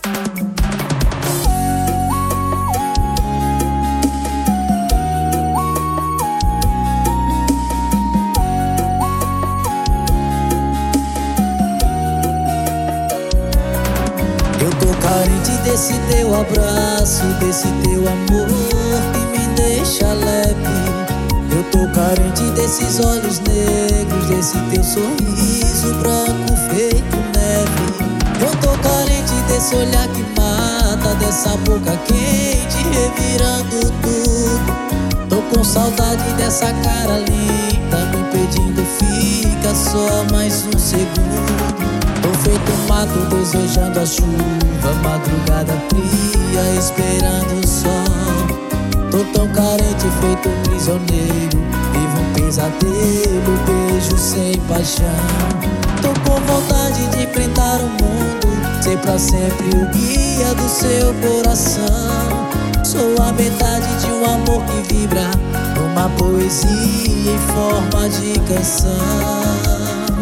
Eu tô carente desse teu abraço, desse teu amor que me deixa leve. Eu tô carente desses olhos negros, desse teu sorriso branco feito neve. Eu tô carente desse olhar que mata, dessa boca quente revirando tudo. Tô com saudade dessa cara linda me pedindo fica só mais um segundo. Tô feito um mato desejando a chuva, madrugada fria esperando o sol. Tô tão carente feito um prisioneiro, vivo um pesadelo, beijo sem paixão. Tô com vontade de enfrentar o mundo, ser pra sempre o guia do seu coração. Sou a metade de um amor que vibra numa poesia em forma de canção.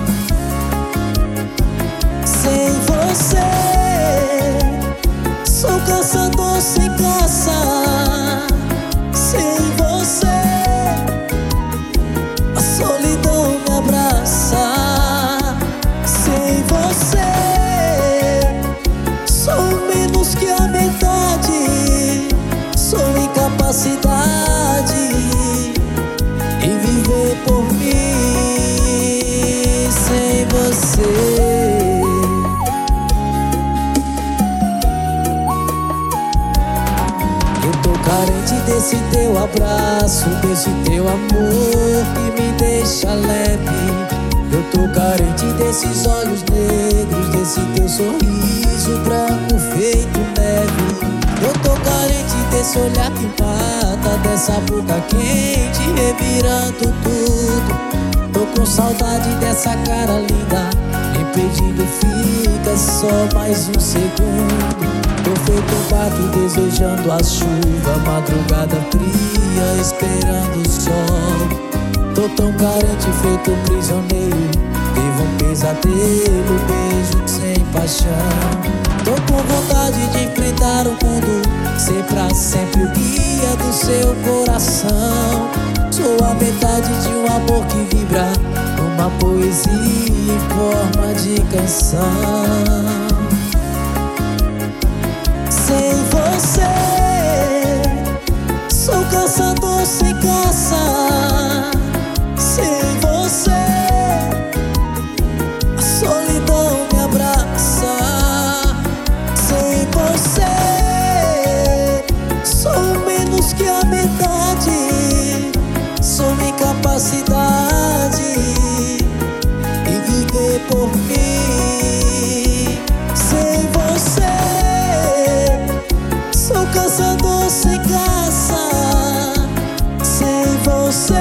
Sem você, sou caçador sem caça. Sem você, a solidão me abraça. Sem você, sou menos que a metade. Sou incapacidade em viver por mim. Sem você, carente desse teu abraço, desse teu amor que me deixa leve. Eu tô carente desses olhos negros, desse teu sorriso branco feito neve. Eu tô carente desse olhar que mata, dessa boca quente revirando tudo. Tô com saudade dessa cara linda me pedindo fica só mais um segundo. Tô feito um pato desejando a chuva, madrugada fria esperando o sol. Tô tão carente feito um prisioneiro, vivo um pesadelo, beijo sem paixão. Tô com vontade de enfrentar o mundo, ser pra sempre o guia do seu coração. Sou a metade de um amor que vibra numa poesia em forma de canção. Sem você, sou caçador sem caça. Sem você, a solidão me abraça. Sem você, sou menos que a metade. Sou incapacidade em viver por mim. Sem você, sou caçador sem caça. Sem você,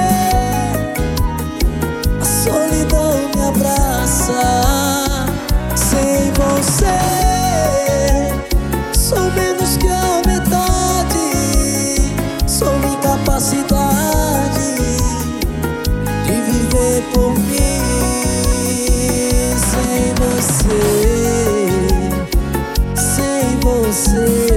a solidão me abraça. Sem você, sou menos que a metade. Sou incapacidade de viver por mim. Sem você, sem você.